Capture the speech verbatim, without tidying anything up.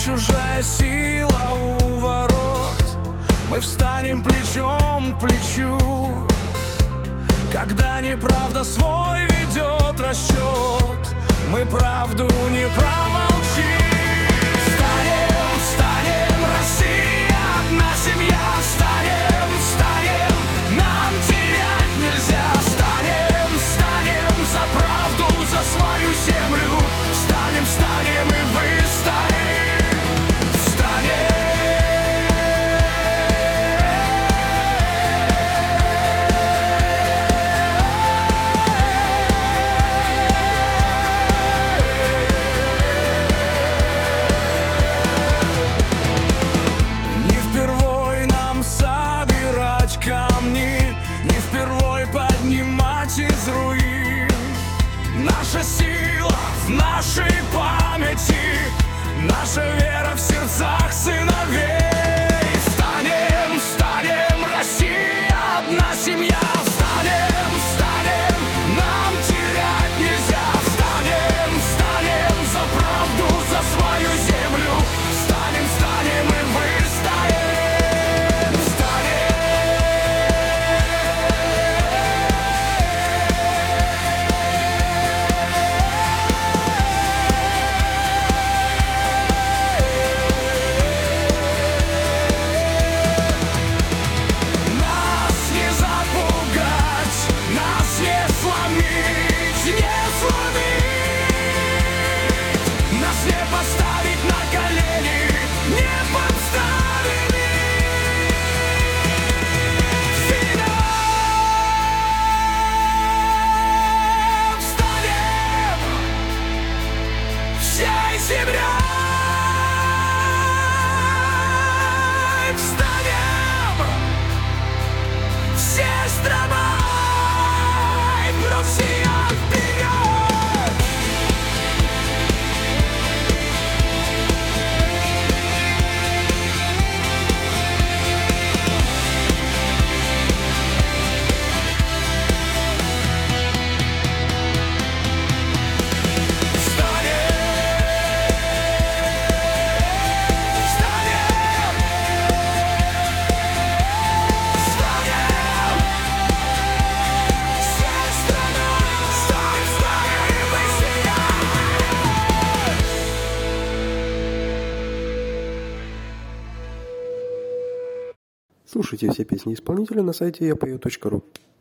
чужая сила у ворот. Мы встанем плечом к плечу, когда неправда свой ведет расчет. Мы правду не промолчим. Встанем, встанем, Россия, одна семья. Встанем, встанем, нам терять нельзя. Встанем, встанем за правду, за свою землю. Встанем, встанем и выстоим. Встанем. Не впервой нам собирать камни, не впервой поднимать из руин. Наша сила в нашей памяти, наша вера в сердцах сыновей. Встанем, встанем, Россия, одна семья. Встанем, встанем, нам терять нельзя. Встанем, встанем за правду, за свою землю. Встанем, встанем и выстоим. Встанем. Нас не запугать, нас не сломить, не сломить. Нас не поставить на колени, не подставить. Вперед! Встанем всей землей. Встанем всей страной. Россия, вперед! Слушайте все песни исполнителя на сайте я пою точка ру.